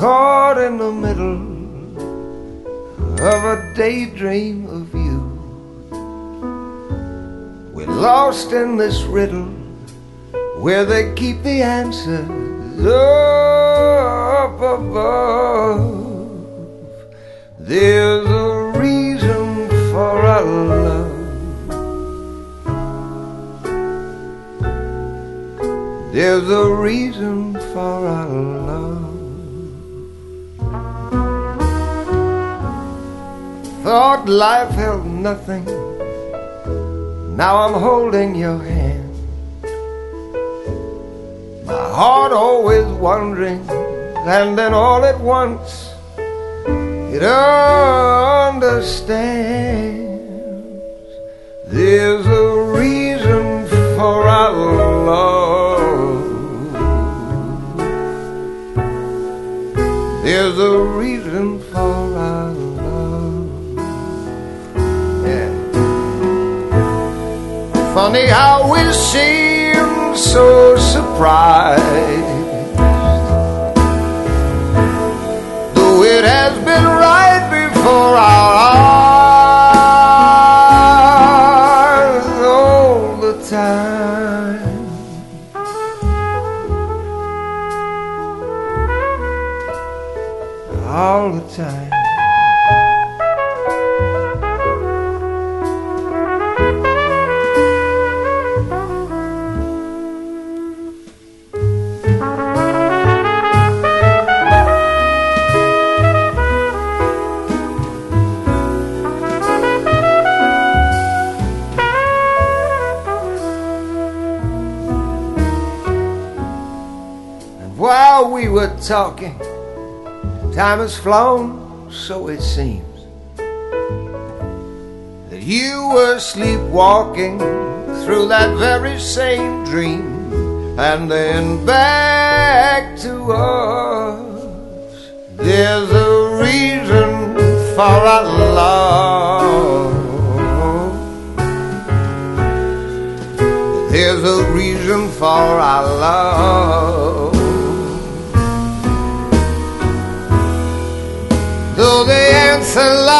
caught in the middle of a daydream of you. We're lost in this riddle where they keep the answers up above. There's a reason for our love. There's a reason for our love. Thought life held nothing. Now I'm holding your hand. My heart always wondering, and then all at once it understands. There's a reason for our love. There's a reason for our love. Yeah. Funny how we seem so surprised, though it has been right before our eyes all the time. All the time. While we were talking, time has flown, so it seems that you were sleepwalking through that very same dream, and then back to us. There's a reason for our love. There's a reason for our love. Though the answer